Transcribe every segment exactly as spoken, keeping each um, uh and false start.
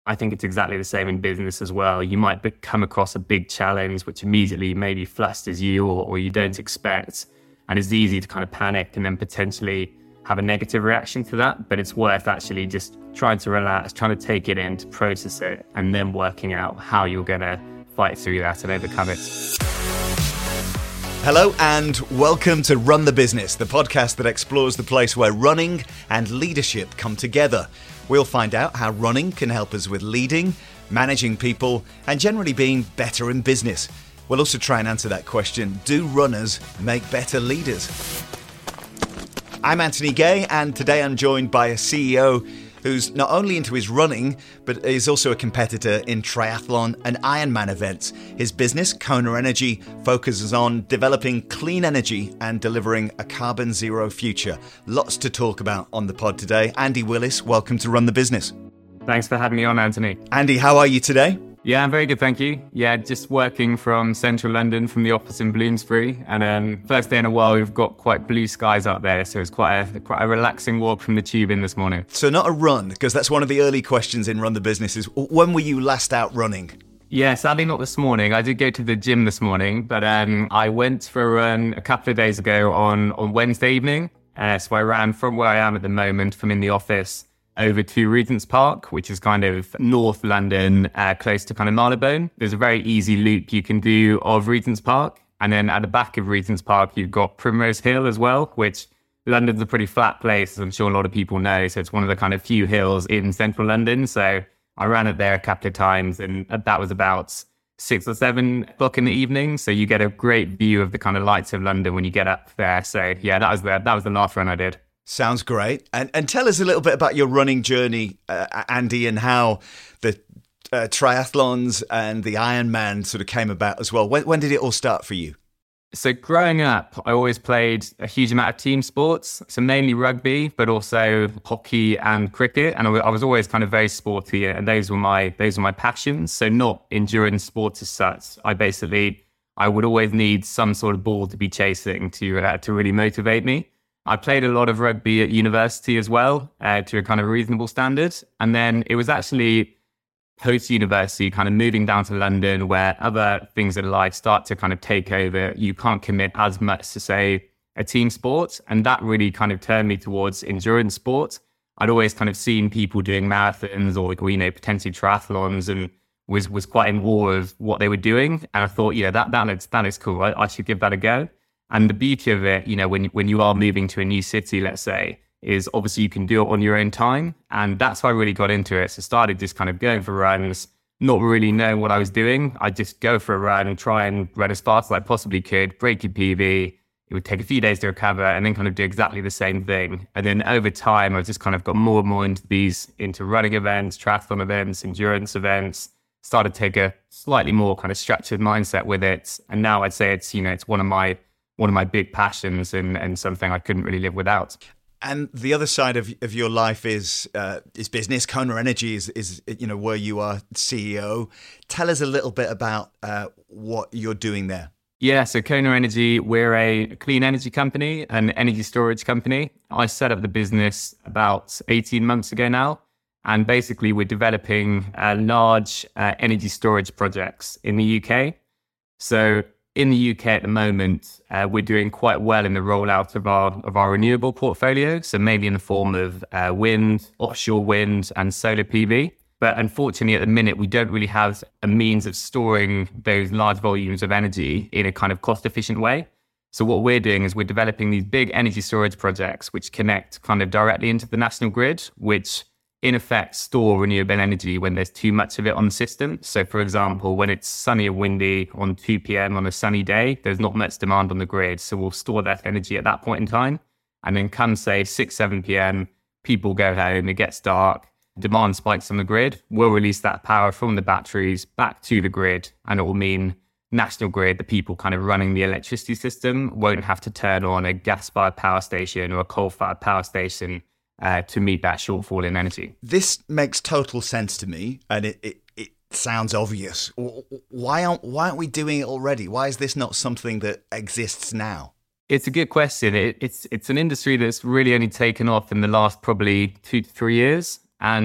I think it's exactly the same in business as well. You might be- come across a big challenge, which immediately maybe flusters you or, or you don't expect. And it's easy to kind of panic and then potentially have a negative reaction to that. But it's worth actually just trying to relax, trying to take it in, to process it, and then working out how you're going to fight through that and overcome it. Hello and welcome to Run the Business, the podcast that explores the place where running and leadership come together. We'll find out how running can help us with leading, managing people, and generally being better in business. We'll also try and answer that question, do runners make better leaders? I'm Anthony Gay, and today I'm joined by a C E O who's not only into his running, but is also a competitor in triathlon and Ironman events. His business, Kona Energy, focuses on developing clean energy and delivering a carbon zero future. Lots to talk about on the pod today. Andy Willis, welcome to Run the Business. Thanks for having me on, Anthony. Andy, how are you today? Yeah, I'm very good, thank you. Yeah, just working from central London from the office in Bloomsbury. And um, first day in a while, we've got quite blue skies out there. So it's quite a, quite a relaxing walk from the tube in this morning. So not a run, because that's one of the early questions in Run the Business is, when were you last out running? Yeah, sadly not this morning. I did go to the gym this morning, but um, I went for a run a couple of days ago on, on Wednesday evening. Uh, so I ran from where I am at the moment, from in the office, over to Regent's Park, which is kind of North London, uh, close to kind of Marylebone. There's a very easy loop you can do of Regent's Park. And then at the back of Regent's Park, you've got Primrose Hill as well, which London's a pretty flat place, as I'm sure a lot of people know. So it's one of the kind of few hills in central London. So I ran it there a couple of times, and that was about six or seven o'clock in the evening. So you get a great view of the kind of lights of London when you get up there. So yeah, that was the, that was the last run I did. Sounds great. And and tell us a little bit about your running journey, uh, Andy, and how the uh, triathlons and the Ironman sort of came about as well. When, when did it all start for you? So growing up, I always played a huge amount of team sports, so mainly rugby, but also hockey and cricket. And I, w- I was always kind of very sporty, and those were my those were my passions. So not endurance sports as such. I basically, I would always need some sort of ball to be chasing to uh, to really motivate me. I played a lot of rugby at university as well, uh, to a kind of reasonable standard. And then it was actually post-university, kind of moving down to London, where other things in life start to kind of take over. You can't commit as much to, say, a team sport. And that really kind of turned me towards endurance sports. I'd always kind of seen people doing marathons or, or you know, potentially triathlons, and was was quite in awe of what they were doing. And I thought, you know, that, that, looks, that looks cool. I, I should give that a go. And the beauty of it, you know, when when you are moving to a new city, let's say, is obviously you can do it on your own time. And that's how I really got into it. So I started just kind of going for runs, not really knowing what I was doing. I'd just go for a run and try and run as fast as I possibly could, break your P B. It would take a few days to recover, and then kind of do exactly the same thing. And then over time, I've just kind of got more and more into these, into running events, triathlon events, endurance events, started to take a slightly more kind of structured mindset with it. And now I'd say it's, you know, it's one of my one of my big passions, and, and something I couldn't really live without. And the other side of of your life is uh, is business. Kona Energy is is you know where you are C E O. Tell us a little bit about uh, what you're doing there. Yeah, so Kona Energy, we're a clean energy company, an energy storage company. I set up the business about eighteen months ago now, and basically we're developing uh, large uh, energy storage projects in the U K. So in the U K at the moment, uh, we're doing quite well in the rollout of our of our renewable portfolio. So maybe in the form of uh, wind, offshore wind, and solar P V. But unfortunately, at the minute, we don't really have a means of storing those large volumes of energy in a kind of cost-efficient way. So what we're doing is we're developing these big energy storage projects which connect kind of directly into the national grid, which in effect store renewable energy when there's too much of it on the system. So for example, when it's sunny and windy on two p.m. on a sunny day, there's not much demand on the grid. So we'll store that energy at that point in time. And then come say six, seven p.m, people go home, it gets dark, demand spikes on the grid. We'll release that power from the batteries back to the grid, and it will mean national grid, the people kind of running the electricity system, won't have to turn on a gas-fired power station or a coal-fired power station Uh, to meet that shortfall in energy. This makes total sense to me, and it, it, it sounds obvious. Why aren't why aren't we doing it already? Why is this not something that exists now? It's a good question. It, it's it's an industry that's really only taken off in the last probably two to three years, and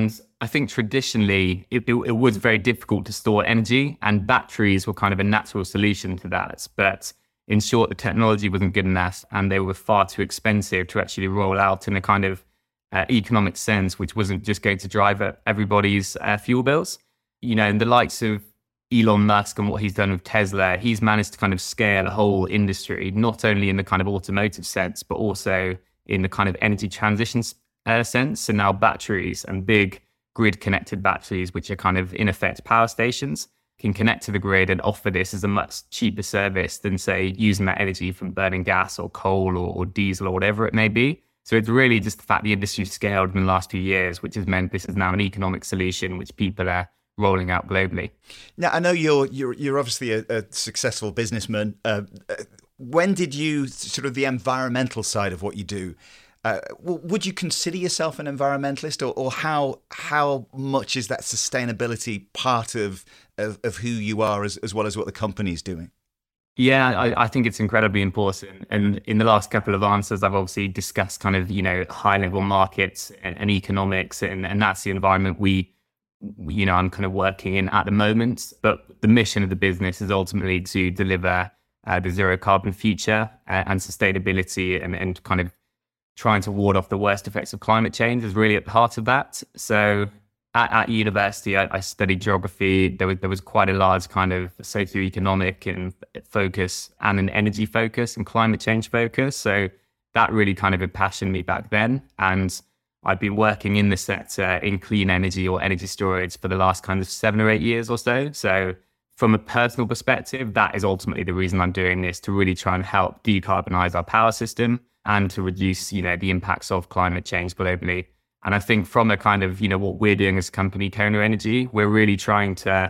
I think traditionally it, it, it was very difficult to store energy, and batteries were kind of a natural solution to that. But in short, the technology wasn't good enough, and they were far too expensive to actually roll out in a kind of uh, economic sense, which wasn't just going to drive up everybody's uh, fuel bills. You know, and the likes of Elon Musk and what he's done with Tesla, he's managed to kind of scale a whole industry, not only in the kind of automotive sense, but also in the kind of energy transition uh, sense. So now batteries and big grid-connected batteries, which are kind of, in effect, power stations, can connect to the grid and offer this as a much cheaper service than, say, using that energy from burning gas or coal or, or diesel or whatever it may be. So it's really just the fact the industry's scaled in the last few years, which has meant this is now an economic solution which people are rolling out globally. Now, I know you're you're you're obviously a, a successful businessman. Uh, when did you, sort of the environmental side of what you do, Uh, would you consider yourself an environmentalist, or, or how how much is that sustainability part of of, of who you are, as, as well as what the company's doing? Yeah, I, I think it's incredibly important. And in the last couple of answers, I've obviously discussed kind of, you know, high level markets and, and economics, and, and that's the environment we, you know, I'm kind of working in at the moment. But the mission of the business is ultimately to deliver uh, the zero carbon future uh, and sustainability, and, and kind of trying to ward off the worst effects of climate change is really at the heart of that. So at, at university, I, I studied geography. There was, there was quite a large kind of socioeconomic and focus and an energy focus and climate change focus. So that really kind of impassioned me back then. And I've been working in the sector in clean energy or energy storage for the last kind of seven or eight years or so. So from a personal perspective, that is ultimately the reason I'm doing this, to really try and help decarbonize our power system and to reduce, you know, the impacts of climate change globally. And I think from a kind of, you know, what we're doing as a company, Kona Energy, we're really trying to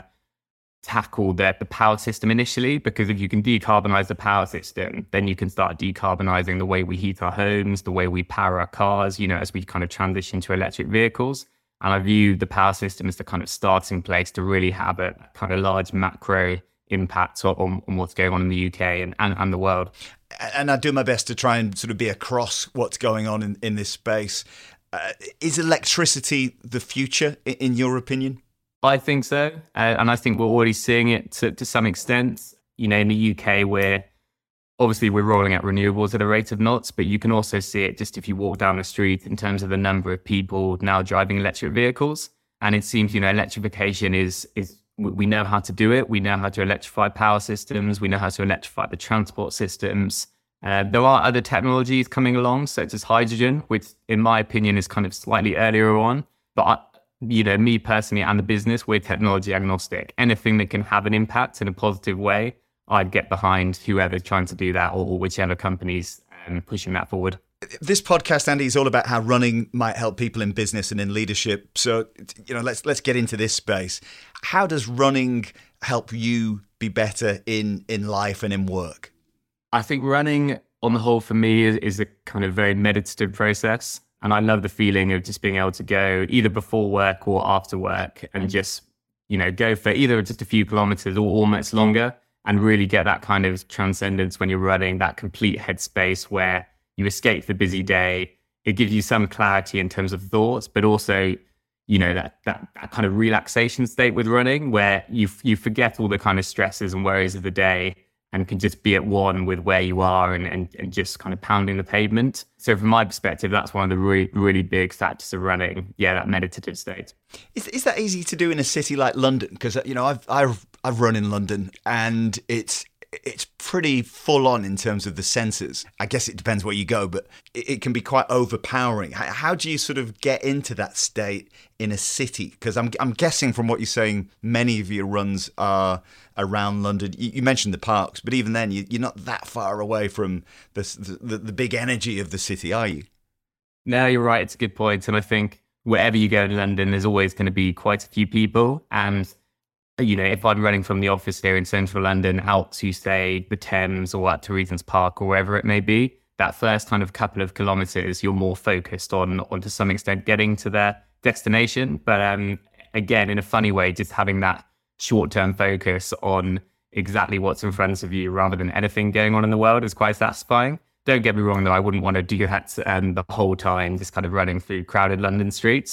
tackle the, the power system initially, because if you can decarbonize the power system, then you can start decarbonizing the way we heat our homes, the way we power our cars, you know, as we kind of transition to electric vehicles. And I view the power system as the kind of starting place to really have a kind of large macro impact on, on what's going on in the U K and, and, and the world. And I do my best to try and sort of be across what's going on in, in this space. Uh, is electricity the future, in, in your opinion? I think so. Uh, and I think we're already seeing it to, to some extent. You know, in the U K, we're obviously we're rolling out renewables at a rate of knots, but you can also see it just if you walk down the street in terms of the number of people now driving electric vehicles. And it seems, you know, electrification is is we know how to do it. We know how to electrify power systems. We know how to electrify the transport systems. Uh, there are other technologies coming along, such as hydrogen, which in my opinion is kind of slightly earlier on. But, I, you know, me personally and the business, we're technology agnostic. Anything that can have an impact in a positive way, I'd get behind whoever's trying to do that, or whichever company's um, pushing that forward. This podcast, Andy, is all about how running might help people in business and in leadership. So, you know, let's let's get into this space. How does running help you be better in, in life and in work? I think running on the whole for me is, is a kind of very meditative process. And I love the feeling of just being able to go either before work or after work and just, you know, go for either just a few kilometers or almost longer, and really get that kind of transcendence when you're running, that complete headspace where you escape the busy day. It gives you some clarity in terms of thoughts, but also, you know, that, that, that kind of relaxation state with running where you you forget all the kind of stresses and worries of the day and can just be at one with where you are and, and, and just kind of pounding the pavement. So from my perspective, that's one of the really, really big factors of running. Yeah, that meditative state. Is is that easy to do in a city like London? Because, you know, I've I've I've run in London, and it's it's pretty full on in terms of the senses. I guess it depends where you go, but it, it can be quite overpowering. How, how do you sort of get into that state in a city? Because I'm I'm guessing from what you're saying, many of your runs are around London. You, you mentioned the parks, but even then, you, you're not that far away from the, the the big energy of the city, are you? No, you're right. It's a good point. And I think wherever you go in London, there's always going to be quite a few people. And you know, if I'm running from the office here in central London out to, say, the Thames or out to Regent's Park or wherever it may be, that first kind of couple of kilometres, you're more focused on, on to some extent, getting to their destination. But um, again, in a funny way, just having that short-term focus on exactly what's in front of you rather than anything going on in the world is quite satisfying. Don't get me wrong, though, I wouldn't want to do that um, the whole time, just kind of running through crowded London streets.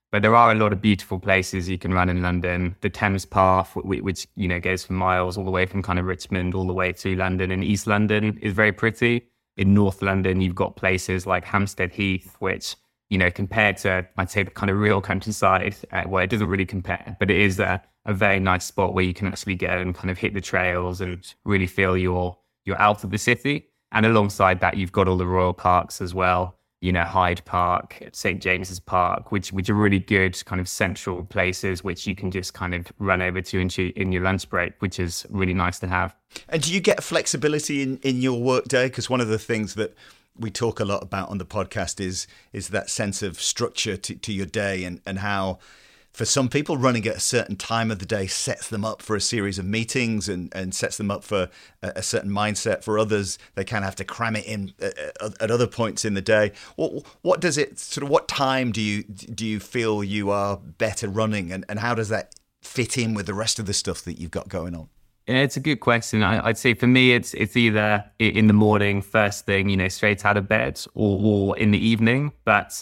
But there are a lot of beautiful places you can run in London. The Thames Path, which, you know, goes for miles all the way from kind of Richmond all the way to London. And East London is very pretty. In North London, you've got places like Hampstead Heath, which, you know, compared to, I'd say, the kind of real countryside, uh, well, it doesn't really compare, but it is a, a very nice spot where you can actually go and kind of hit the trails and really feel you're, you're out of the city. And alongside that, you've got all the royal parks as well. You know, Hyde Park, Saint James's Park, which which are really good kind of central places which you can just kind of run over to in, in your lunch break, which is really nice to have. And do you get flexibility in, in your workday? Because one of the things that we talk a lot about on the podcast is is that sense of structure to, to your day, and, and how for some people running at a certain time of the day sets them up for a series of meetings and, and sets them up for a, a certain mindset. For others, they kind of have to cram it in at, at other points in the day. What what does it sort of what time do you do you feel you are better running, and, and how does that fit in with the rest of the stuff that you've got going on? Yeah, it's a good question. I, I'd say for me, it's it's either in the morning, first thing, you know, straight out of bed, or, or in the evening. But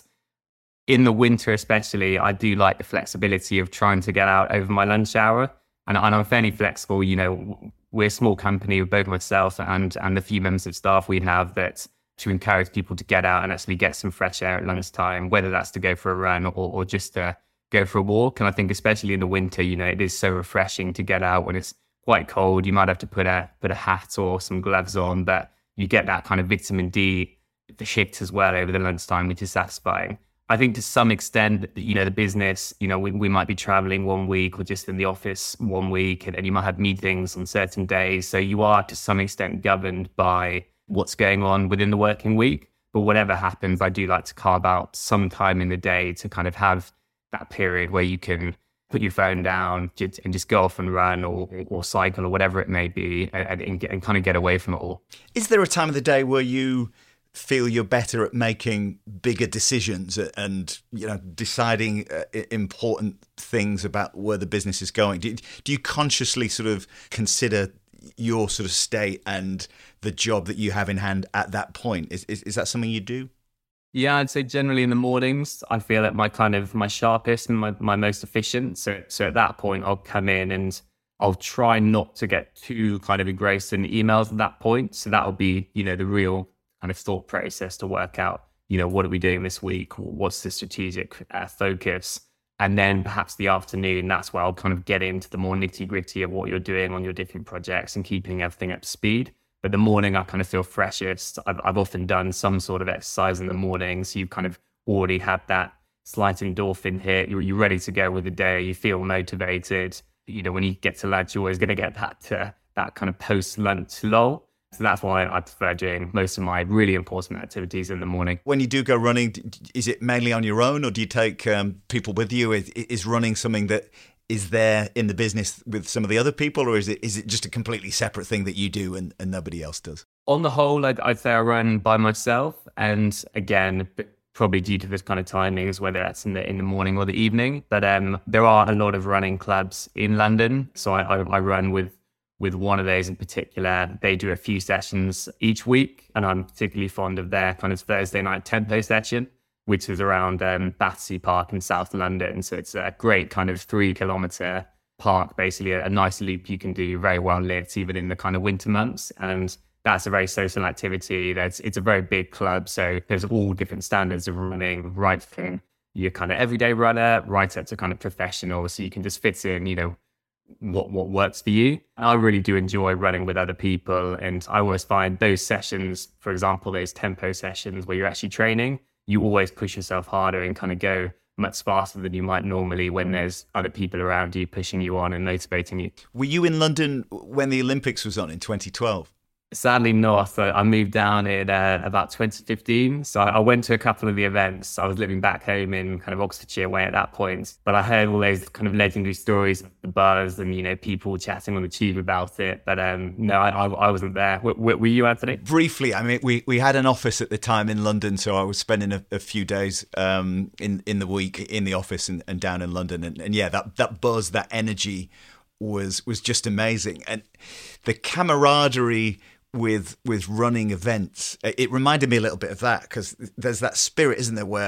in the winter especially, I do like the flexibility of trying to get out over my lunch hour. And, and I'm fairly flexible. You know, we're a small company with both myself and, and the few members of staff we have, that to encourage people to get out and actually get some fresh air at lunchtime, whether that's to go for a run or, or just to go for a walk. And I think especially in the winter, you know, it is so refreshing to get out when it's quite cold. You might have to put a put a hat or some gloves on, but you get that kind of vitamin D, the shift as well over the lunchtime, which is satisfying. I think to some extent, you know, the business, you know, we, we might be traveling one week or just in the office one week, and, and you might have meetings on certain days. So you are to some extent governed by what's going on within the working week. But whatever happens, I do like to carve out some time in the day to kind of have that period where you can put your phone down and just go off and run or, or cycle or whatever it may be, and, and, and kind of get away from it all. Is there a time of the day where you feel you're better at making bigger decisions and, you know, deciding uh, important things about where the business is going? Do, do you consciously sort of consider your sort of state and the job that you have in hand at that point? Is is, is that something you do? Yeah, I'd say generally in the mornings, I feel at my kind of my sharpest and my, my most efficient. So so at that point, I'll come in and I'll try not to get too kind of engrossed in emails at that point. So that'll be, you know, the real kind of thought process to work out, you know, what are we doing this week? What's the strategic uh, focus? And then perhaps the afternoon, that's where I'll kind of get into the more nitty gritty of what you're doing on your different projects and keeping everything up to speed. But the morning, I kind of feel freshest. I've, I've often done some sort of exercise in the morning. So you've kind of already had that slight endorphin hit. You're, you're ready to go with the day. You feel motivated. You know, when you get to lunch, you're always going to get that, uh, that kind of post-lunch lull. So that's why I prefer doing most of my really important activities in the morning. When you do go running, is it mainly on your own, or do you take um, people with you? Is, is running something that is there in the business with some of the other people, or is it is it just a completely separate thing that you do and, and nobody else does? On the whole, I'd, I'd say I run by myself. And again, probably due to this kind of timings, whether that's in the in the morning or the evening. But um, there are a lot of running clubs in London. So I, I, I run with with one of those in particular. They do a few sessions each week, and I'm particularly fond of their kind of Thursday night tempo session, which is around um, Battersea Park in South London. So it's a great kind of three kilometre park, basically a, a nice loop you can do, very well lit, even in the kind of winter months. And that's a very social activity. That's It's a very big club, so there's all different standards of running, right from your kind of everyday runner right up to kind of professional. So you can just fit in, you know, what what works for you. I really do enjoy running with other people, and I always find those sessions, for example, those tempo sessions where you're actually training, you always push yourself harder and kind of go much faster than you might normally when there's other people around you pushing you on and motivating you. Were you in London when the Olympics was on in twenty twelve? Sadly not. I moved down in uh, about twenty fifteen. So I went to a couple of the events. I was living back home in kind of Oxfordshire way at that point. But I heard all those kind of legendary stories of the buzz and, you know, people chatting on the tube about it. But um, no, I, I wasn't there. W- were you, Anthony? Briefly, I mean, we, we had an office at the time in London. So I was spending a, a few days um, in, in the week in the office and, and down in London. And, and yeah, that, that buzz, that energy was was just amazing. And the camaraderie with with running events, it reminded me a little bit of that, because there's that spirit, isn't there, where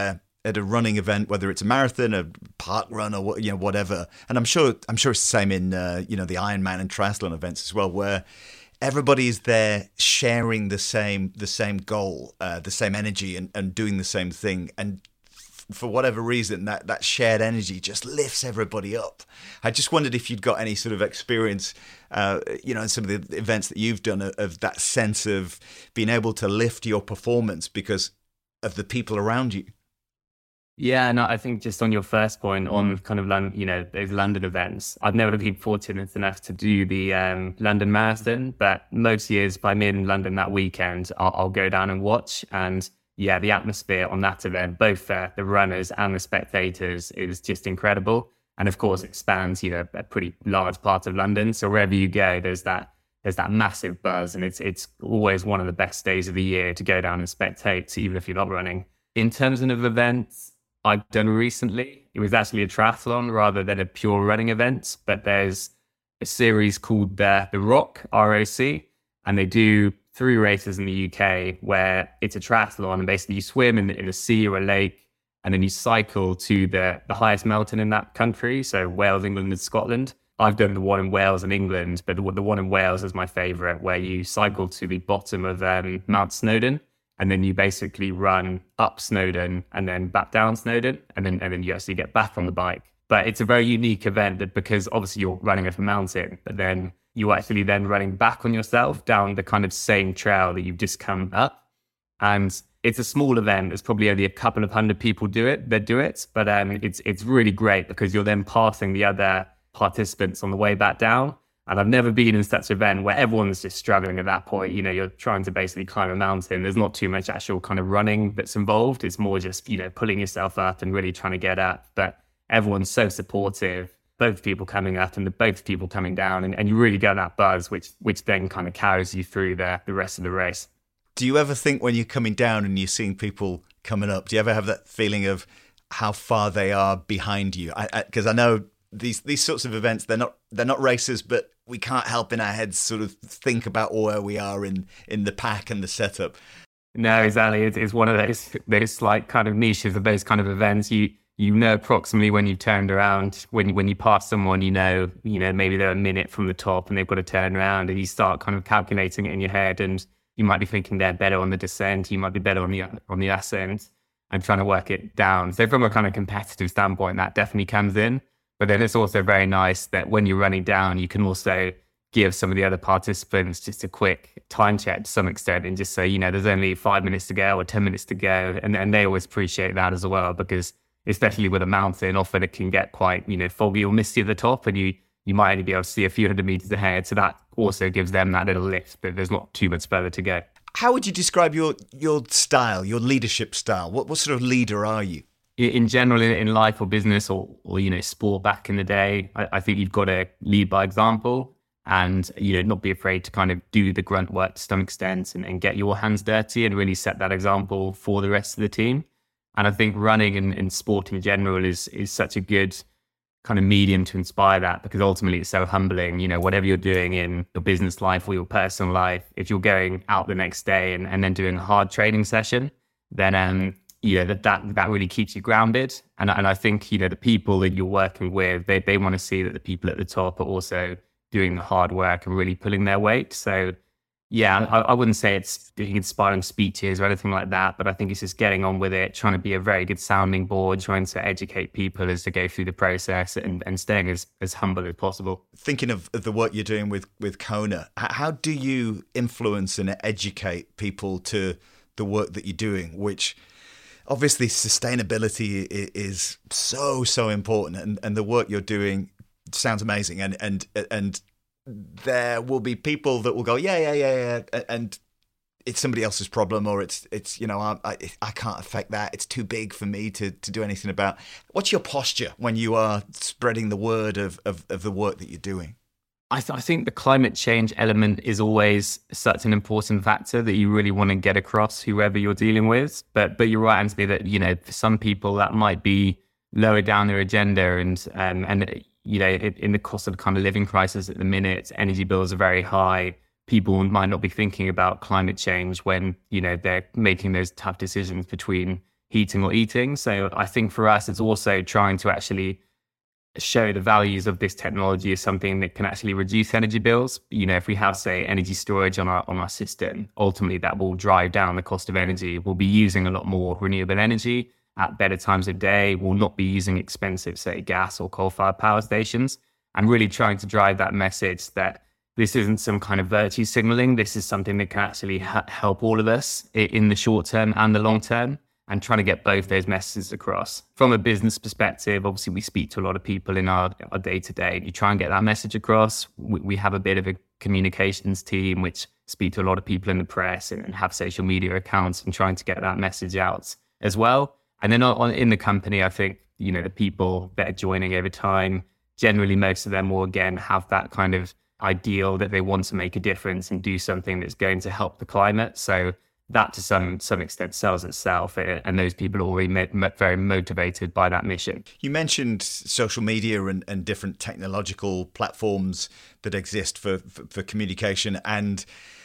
at a running event, whether it's a marathon, a park run, or what, you know, whatever. And I'm sure I'm sure it's the same in uh, you know, the Ironman and triathlon events as well, where everybody is there sharing the same the same goal, uh, the same energy, and, and doing the same thing. And for whatever reason, that, that shared energy just lifts everybody up. I just wondered if you'd got any sort of experience, uh, you know, in some of the events that you've done, of, of that sense of being able to lift your performance because of the people around you. Yeah, no, I think just on your first point on kind of, London, you know, those London events, I've never been fortunate enough to do the um, London Marathon, but most years if I'm in London that weekend, I'll, I'll go down and watch. And yeah, the atmosphere on that event, both for the runners and the spectators, is just incredible. And of course, it spans, you know, a pretty large part of London. So wherever you go, there's that there's that massive buzz, and it's it's always one of the best days of the year to go down and spectate, even if you're not running. In terms of events I've done recently, it was actually a triathlon rather than a pure running event. But there's a series called the the Rock, R O C, and they do three races in the U K where it's a triathlon, and basically you swim in, in a sea or a lake, and then you cycle to the, the highest mountain in that country. So Wales, England, and Scotland. I've done the one in Wales and England, but the, the one in Wales is my favourite, where you cycle to the bottom of um, Mount Snowdon, and then you basically run up Snowdon and then back down Snowdon, and then and then you actually get back on the bike. But it's a very unique event that, because obviously you're running up a mountain, but then you're actually then running back on yourself down the kind of same trail that you've just come up. And it's a small event. There's probably only a couple of hundred people do it that do it, but um, it's it's really great because you're then passing the other participants on the way back down. And I've never been in such an event where everyone's just struggling at that point. You know, you're trying to basically climb a mountain. There's not too much actual kind of running that's involved. It's more just, you know, pulling yourself up and really trying to get up. But everyone's so supportive, both people coming up and the both people coming down, and, and you really get that buzz, which which then kind of carries you through the, the rest of the race. Do you ever think when you're coming down and you're seeing people coming up, do you ever have that feeling of how far they are behind you? Because I, I, I know these these sorts of events, they're not they're not races, but we can't help in our heads sort of think about where we are in, in the pack and the setup. No, exactly. It's, it's one of those those like kind of niches of those kind of events. You you know approximately when you've turned around, when when you pass someone, you know, you know, maybe they're a minute from the top and they've got to turn around, and you start kind of calculating it in your head, and you might be thinking they're better on the descent, you might be better on the on the ascent, and trying to work it down. So from a kind of competitive standpoint, that definitely comes in. But then it's also very nice that when you're running down, you can also give some of the other participants just a quick time check to some extent, and just say, you know, there's only five minutes to go or ten minutes to go. And, and they always appreciate that as well, because especially with a mountain, often it can get quite, you know, foggy or misty at the top, and you, you might only be able to see a few hundred meters ahead. So that also gives them that little lift, but there's not too much further to go. How would you describe your, your style, your leadership style? What, what sort of leader are you? In general, in, in life or business or, or, you know, sport back in the day, I, I think you've got to lead by example, and, you know, not be afraid to kind of do the grunt work to some extent, and, and get your hands dirty and really set that example for the rest of the team. And I think running and, and sport in general is is such a good kind of medium to inspire that, because ultimately it's so humbling. You know, whatever you're doing in your business life or your personal life, if you're going out the next day and, and then doing a hard training session, then um you know, that, that that really keeps you grounded. And and I think, you know, the people that you're working with, they they want to see that the people at the top are also doing the hard work and really pulling their weight. So yeah, I, I wouldn't say it's doing inspiring speeches or anything like that, but I think it's just getting on with it, trying to be a very good sounding board, trying to educate people as they go through the process, and, and staying as, as humble as possible. Thinking of, of the work you're doing with, with Kona, how do you influence and educate people to the work that you're doing, which obviously sustainability is so, so important, and, and the work you're doing sounds amazing. And, and, and there will be people that will go, yeah, yeah, yeah, yeah. And it's somebody else's problem, or it's, it's, you know, I, I, I can't affect that. It's too big for me to, to do anything about. What's your posture when you are spreading the word of, of, of the work that you're doing? I, th- I think the climate change element is always such an important factor that you really want to get across whoever you're dealing with. But but you're right, Anthony, that, you know, for some people that might be lower down their agenda, and um, and you know, in, in the cost of the kind of living crisis at the minute, energy bills are very high. People might not be thinking about climate change when, you know, they're making those tough decisions between heating or eating. So I think for us, it's also trying to actually show the values of this technology as something that can actually reduce energy bills. You know, if we have, say, energy storage on our on our system, ultimately that will drive down the cost of energy. We'll be using a lot more renewable energy at better times of day. We'll not be using expensive, say, gas or coal-fired power stations, and really trying to drive that message that this isn't some kind of virtue signaling. This is something that can actually ha- help all of us in the short term and the long term, and trying to get both those messages across. From a business perspective, obviously we speak to a lot of people in our, our day-to-day. You try and get that message across. We, we have a bit of a communications team which speak to a lot of people in the press and, and have social media accounts and trying to get that message out as well. And then on, in the company, I think, you know, the people that are joining over time, generally most of them will again have that kind of ideal that they want to make a difference and do something that's going to help the climate. So that to some some extent sells itself, and those people are already mo- very motivated by that mission. You mentioned social media and, and different technological platforms that exist for, for, for communication, and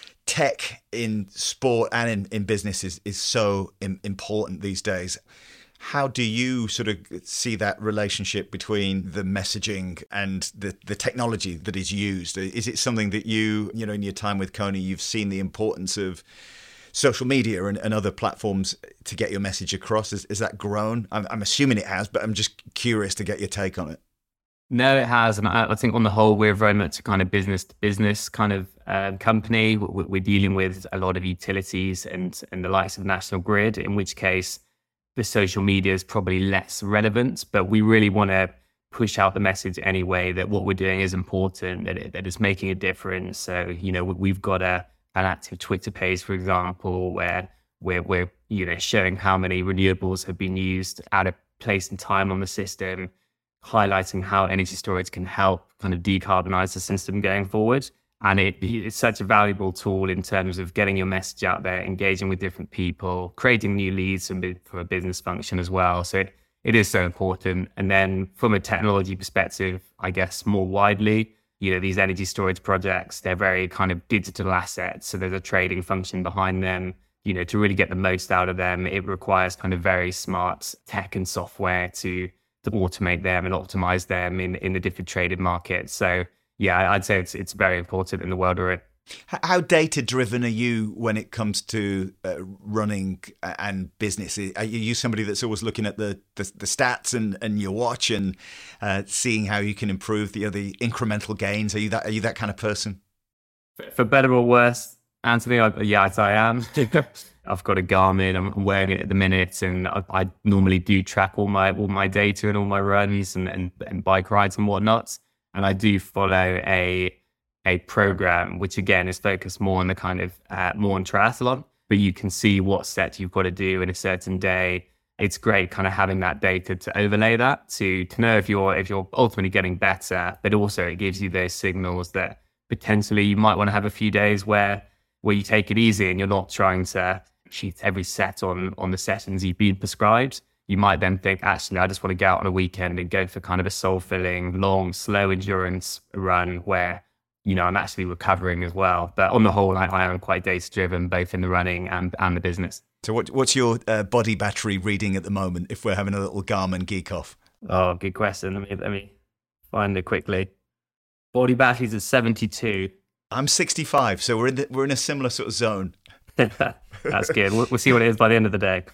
tech in sport and in, in business is, is so im- important these days. How do you sort of see that relationship between the messaging and the, the technology that is used? Is it something that you, you know, in your time with Kony, you've seen the importance of social media and, and other platforms to get your message across? Is, is that grown? I'm, I'm assuming it has, but I'm just curious to get your take on it. No, it has. And I, I think on the whole, we're very much a kind of business to business kind of uh, company. We're, we're dealing with a lot of utilities and, and the likes of National Grid, in which case the social media is probably less relevant, but we really want to push out the message anyway that what we're doing is important, that, it, that it's making a difference. So, you know, we've got a an active Twitter page, for example, where we're, we're, you know, showing how many renewables have been used at a place and time on the system, highlighting how energy storage can help kind of decarbonize the system going forward. And it, it's such a valuable tool in terms of getting your message out there, engaging with different people, creating new leads for a business function as well. So it, it is so important. And then from a technology perspective, I guess more widely, you know, these energy storage projects, they're very kind of digital assets. So there's a trading function behind them. You know, to really get the most out of them, it requires kind of very smart tech and software to, to automate them and optimize them in, in the different traded markets. So yeah, I'd say it's it's very important in the world we're in. How data-driven are you when it comes to uh, running and business? Are you somebody that's always looking at the, the, the stats and, and your watch and uh, seeing how you can improve the, you know, the incremental gains? Are you that Are you that kind of person? For better or worse, Anthony, I, yes, I am. I've got a Garmin. I'm wearing it at the minute, and I, I normally do track all my all my data and all my runs and, and, and bike rides and whatnot. And I do follow a a program, which again is focused more on the kind of uh, more on triathlon, but you can see what sets you've got to do in a certain day. It's great kind of having that data to overlay that to, to know if you're, if you're ultimately getting better, but also it gives you those signals that potentially you might want to have a few days where, where you take it easy and you're not trying to cheat every set on, on the sessions you've been prescribed. You might then think, actually, I just want to go out on a weekend and go for kind of a soul-filling, long, slow endurance run where, you know, I'm actually recovering as well. But on the whole, I, I am quite data-driven, both in the running and, and the business. So what, what's your uh, body battery reading at the moment, if we're having a little Garmin geek off? Oh, good question. Let me, let me find it quickly. Body batteries is seventy-two. I'm sixty-five, so we're in the, we're in a similar sort of zone. That's good. We'll, we'll see what it is by the end of the day.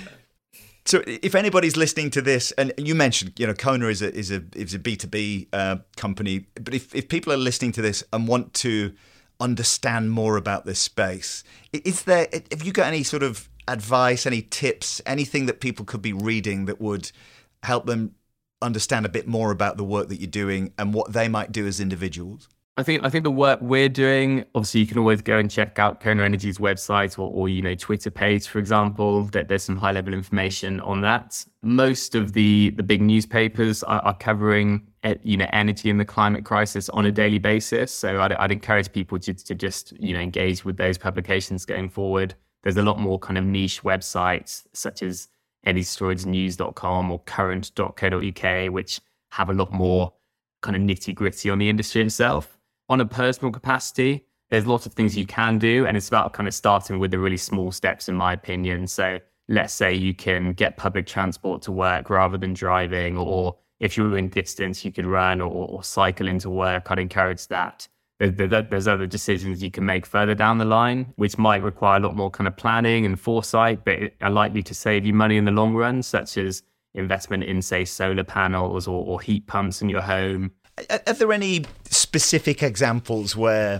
So if anybody's listening to this, and you mentioned, you know, Kona is a is a is a B two B uh, company, but if, if people are listening to this and want to understand more about this space, is there, have you got any sort of advice, any tips, anything that people could be reading that would help them understand a bit more about the work that you're doing and what they might do as individuals? I think I think the work we're doing, obviously you can always go and check out Kona Energy's website or, or you know, Twitter page, for example, that there's some high level information on that. Most of the the big newspapers are, are covering, you know, energy and the climate crisis on a daily basis. So I'd, I'd encourage people to, to just, you know, engage with those publications going forward. There's a lot more kind of niche websites such as energy storage news dot com or current dot co dot uk, which have a lot more kind of nitty gritty on the industry itself. On a personal capacity, there's lots of things you can do, and it's about kind of starting with the really small steps, in my opinion. So let's say you can get public transport to work rather than driving, or if you're in distance, you could run or, or cycle into work. I'd encourage that. There's other decisions you can make further down the line, which might require a lot more kind of planning and foresight, but are likely to save you money in the long run, such as investment in, say, solar panels or, or heat pumps in your home. Are there any specific examples where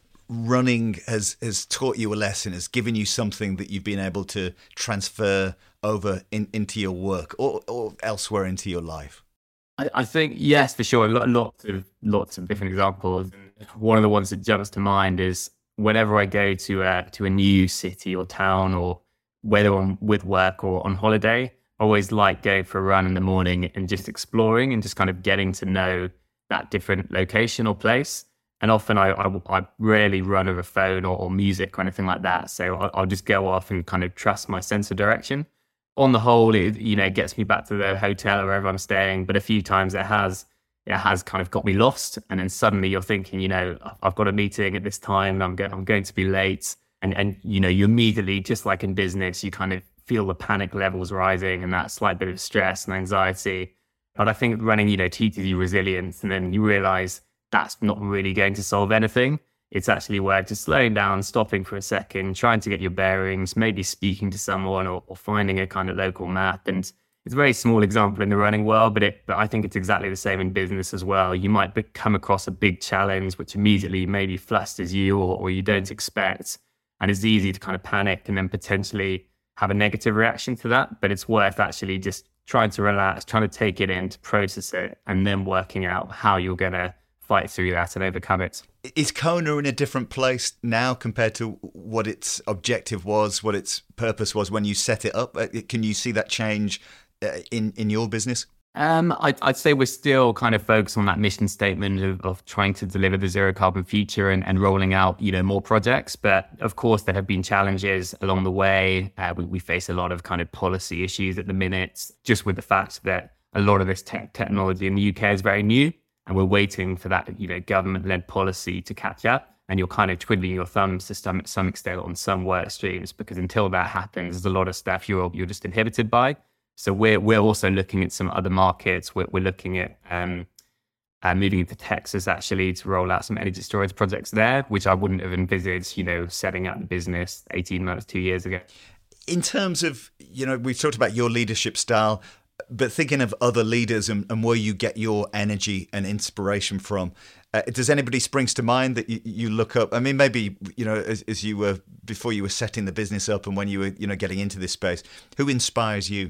running has, has taught you a lesson, has given you something that you've been able to transfer over in, into your work or, or elsewhere into your life? I, I think, yes, for sure. Lots of, lots of different examples. One of the ones that jumps to mind is whenever I go to a, to a new city or town, or whether I'm with work or on holiday, I always like going for a run in the morning and just exploring and just kind of getting to know that different location or place. And often I, I, I rarely run over a phone or, or music or anything like that. So I'll, I'll just go off and kind of trust my sense of direction. On the whole, it, you know, gets me back to the hotel or wherever I'm staying. But a few times it has, it has kind of got me lost. And then suddenly you're thinking, you know, I've got a meeting at this time. I'm, go- I'm going to be late. And, and, you know, you immediately, just like in business, you kind of feel the panic levels rising and that slight bit of stress and anxiety. But I think running, you know, teaches you resilience, and then you realize that's not really going to solve anything. It's actually worth just slowing down, stopping for a second, trying to get your bearings, maybe speaking to someone or, or finding a kind of local map. And it's a very small example in the running world, but it, but I think it's exactly the same in business as well. You might be, come across a big challenge, which immediately maybe flusters you or, or you don't expect. And it's easy to kind of panic and then potentially have a negative reaction to that. But it's worth actually just trying to relax, trying to take it in, to process it, and then working out how you're going to fight through that and overcome it. Is Kona in a different place now compared to what its objective was, what its purpose was when you set it up? Can you see that change in, in your business? Um, I'd, I'd say we're still kind of focused on that mission statement of, of trying to deliver the zero carbon future and, and rolling out, you know, more projects. But of course, there have been challenges along the way. Uh, we, we face a lot of kind of policy issues at the minute, just with the fact that a lot of this tech technology in the U K is very new, and we're waiting for that, you know, government-led policy to catch up. And you're kind of twiddling your thumbs to some, some extent on some work streams, because until that happens, there's a lot of stuff you're you're just inhibited by. So we're we're also looking at some other markets. We're, we're looking at um, uh, moving into Texas actually to roll out some energy storage projects there, which I wouldn't have envisaged, you know, setting up the business eighteen months, two years ago. In terms of, you know, we've talked about your leadership style, but thinking of other leaders and, and where you get your energy and inspiration from, uh, does anybody springs to mind that you, you look up? I mean, maybe, you know, as, as you were, before you were setting the business up and when you were, you know, getting into this space, who inspires you?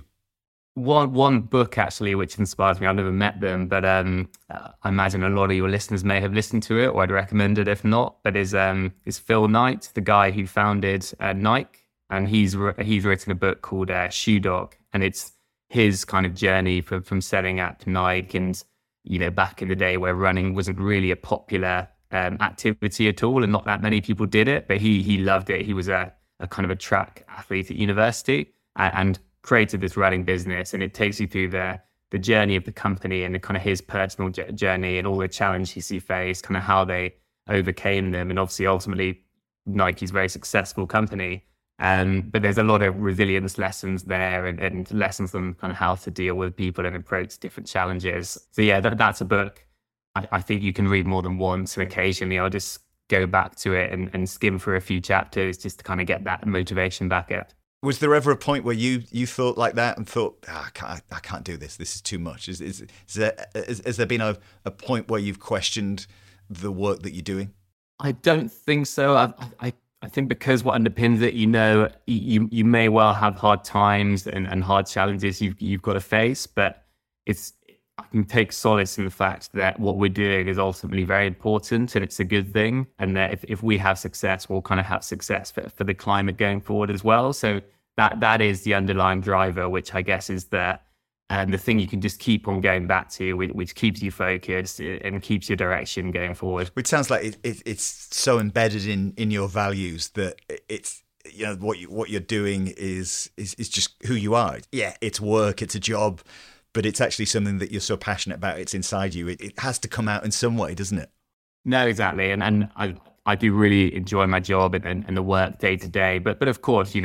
One one book actually which inspires me. I've never met them, but um, I imagine a lot of your listeners may have listened to it, or I'd recommend it if not. But is um is Phil Knight, the guy who founded uh, Nike, and he's he's written a book called uh, Shoe Dog, and it's his kind of journey from from setting up Nike, and you know, back in the day where running wasn't really a popular um, activity at all, and not that many people did it, but he he loved it. He was a, a kind of a track athlete at university, and, and created this running business, and it takes you through the the journey of the company and the kind of his personal journey and all the challenges he faced, kind of how they overcame them, and obviously ultimately Nike's a very successful company. Um, but there's a lot of resilience lessons there, and, and lessons on kind of how to deal with people and approach different challenges. So yeah, that, that's a book I, I think you can read more than once, and occasionally I'll just go back to it and, and skim through a few chapters just to kind of get that motivation back up. Was there ever a point where you, you thought like that and thought, oh, I, can't, I can't do this, this is too much? Is, is, is there, is, has there been a, a point where you've questioned the work that you're doing? I don't think so. I, I, I think because what underpins it, you know, you, you may well have hard times and, and hard challenges you've, you've got to face, but it's, I can take solace in the fact that what we're doing is ultimately very important and it's a good thing. And that if, if we have success, we'll kind of have success for, for the climate going forward as well. So that that is the underlying driver, which I guess is the, um, the thing you can just keep on going back to, which, which keeps you focused and keeps your direction going forward. Which sounds like it, it, it's so embedded in, in your values that it's, you know, what you, what you're doing is, is is just who you are. Yeah, it's work, it's a job, but it's actually something that you're so passionate about. It's inside you. It, it has to come out in some way, doesn't it? No, exactly. And and I I do really enjoy my job and, and, and the work day to day. But but of course, you know,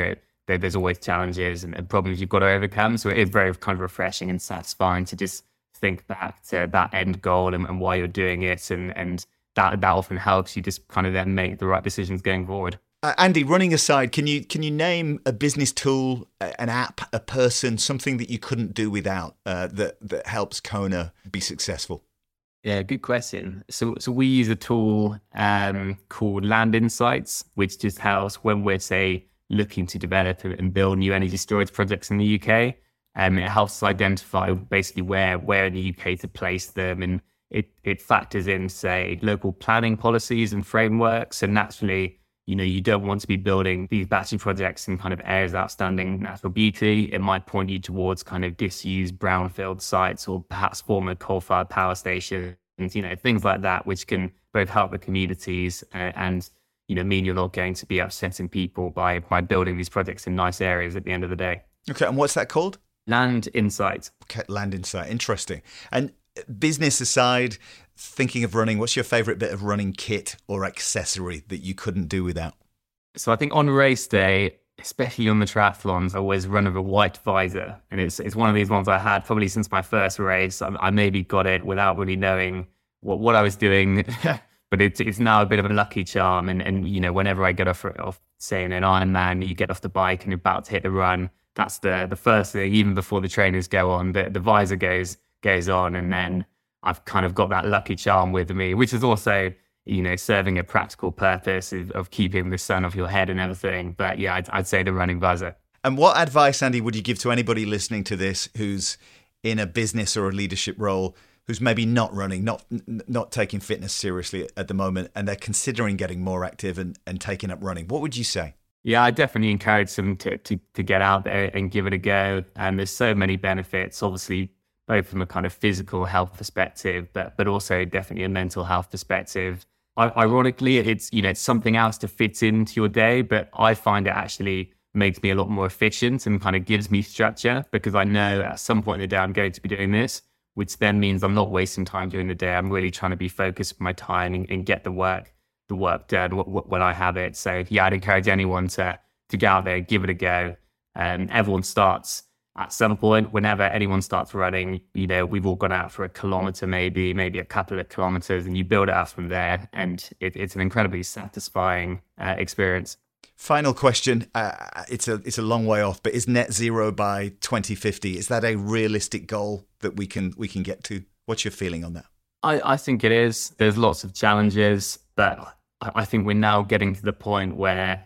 there, there's always challenges and, and problems you've got to overcome. So it is very kind of refreshing and satisfying to just think back to that end goal and, and why you're doing it. And, and that, that often helps you just kind of then make the right decisions going forward. Uh, Andy, running aside, can you can you name a business tool, an app, a person, something that you couldn't do without uh, that that helps Kona be successful? Yeah, good question. So so we use a tool um, called Land Insights, which just helps when we're, say, looking to develop and build new energy storage projects in the U K. Um, it helps us identify basically where where in the U K to place them, and it it factors in, say, local planning policies and frameworks. And naturally, you know, you don't want to be building these battery projects in kind of areas of outstanding natural beauty. It might point you towards kind of disused brownfield sites or perhaps former coal-fired power stations, you know, things like that, which can both help the communities uh, and, you know, mean you're not going to be upsetting people by by building these projects in nice areas at the end of the day. Okay, and what's that called? Land Insight. Okay, Land Insight. Interesting. And business aside, thinking of running, what's your favorite bit of running kit or accessory that you couldn't do without? So I think on race day, especially on the triathlons, I always run with a white visor. And it's it's one of these ones I had probably since my first race. I, I maybe got it without really knowing what, what I was doing, but it's it's now a bit of a lucky charm. And, and you know, whenever I get off, off, say, in an Ironman, you get off the bike and you're about to hit the run, that's the the first thing, even before the trainers go on, the, the visor goes goes on, and then I've kind of got that lucky charm with me, which is also, you know, serving a practical purpose of, of keeping the sun off your head and everything. But yeah, I'd, I'd say the running visor. And what advice, Andy, would you give to anybody listening to this who's in a business or a leadership role, who's maybe not running, not not taking fitness seriously at the moment, and they're considering getting more active and, and taking up running? What would you say? Yeah, I definitely encourage them to, to, to get out there and give it a go. And there's so many benefits, obviously, both from a kind of physical health perspective, but but also definitely a mental health perspective. I, ironically, it's, you know, it's something else to fit into your day, but I find it actually makes me a lot more efficient and kind of gives me structure, because I know at some point in the day I'm going to be doing this, which then means I'm not wasting time during the day. I'm really trying to be focused with my time and, and get the work the work done w- w- when I have it. So yeah, I'd encourage anyone to to go out there, give it a go. And um, everyone starts at some point. Whenever anyone starts running, you know, we've all gone out for a kilometer, maybe, maybe a couple of kilometers, and you build it up from there. And it, it's an incredibly satisfying uh, experience. Final question. Uh, it's a it's a long way off, but is net zero by twenty fifty? Is that a realistic goal that we can we can get to? What's your feeling on that? I, I think it is. There's lots of challenges, but I, I think we're now getting to the point where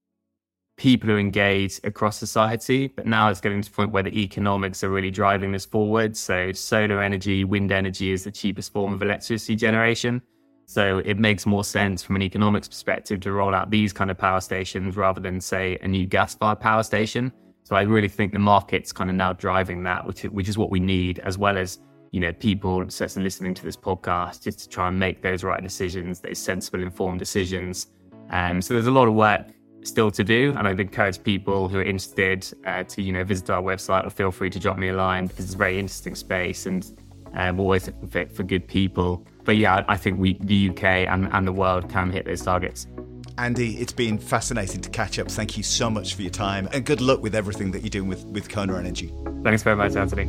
people are engaged across society, but now it's getting to the point where the economics are really driving this forward. So solar energy, wind energy is the cheapest form of electricity generation. So it makes more sense from an economics perspective to roll out these kind of power stations rather than, say, a new gas-fired power station. So I really think the market's kind of now driving that, which is, which is what we need, as well as, you know, people certainly listening to this podcast, just to try and make those right decisions, those sensible, informed decisions. Um, so there's a lot of work still to do, and I'd encourage people who are interested uh, to, you know, visit our website, or feel free to drop me a line, because it's a very interesting space, and um, always looking for, for good people. But yeah, I think we, the U K and, and the world, can hit those targets. Andy, it's been fascinating to catch up. Thank you so much for your time, and good luck with everything that you're doing with, with Kona Energy. Thanks very much, Anthony.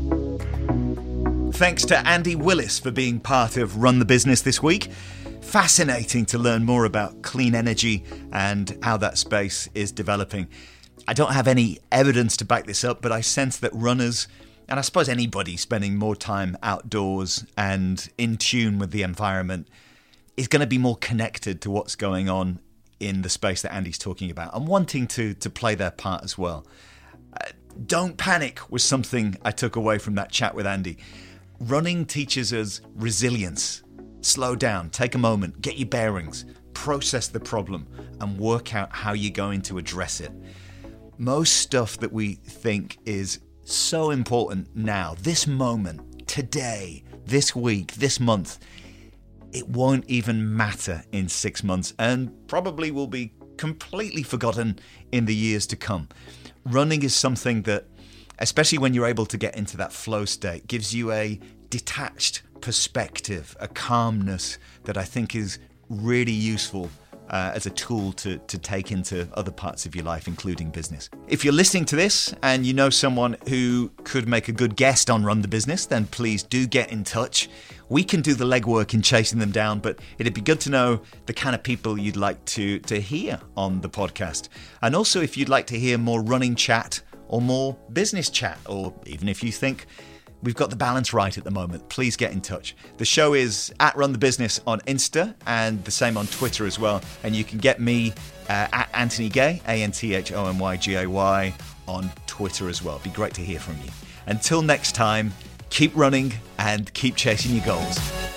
Thanks to Andy Willis for being part of Run the Business this week. Fascinating to learn more about clean energy and how that space is developing. I don't have any evidence to back this up, but I sense that runners, and I suppose anybody spending more time outdoors and in tune with the environment, is going to be more connected to what's going on in the space that Andy's talking about, and wanting to to play their part as well. Uh, don't panic was something I took away from that chat with Andy. Running teaches us resilience. Slow down, take a moment, get your bearings, process the problem, and work out how you're going to address it. Most stuff that we think is so important now, this moment, today, this week, this month, it won't even matter in six months and probably will be completely forgotten in the years to come. Running is something that, especially when you're able to get into that flow state, gives you a detached perspective, a calmness that I think is really useful uh, as a tool to, to take into other parts of your life, including business. If you're listening to this and you know someone who could make a good guest on Run the Business, then please do get in touch. We can do the legwork in chasing them down, but it'd be good to know the kind of people you'd like to, to hear on the podcast. And also if you'd like to hear more running chat or more business chat, or even if you think we've got the balance right at the moment, please get in touch. The show is at Run the Business on Insta and the same on Twitter as well. And you can get me uh, at Anthony Gay, A N T H O M Y G A Y, on Twitter as well. It'd be great to hear from you. Until next time, keep running and keep chasing your goals.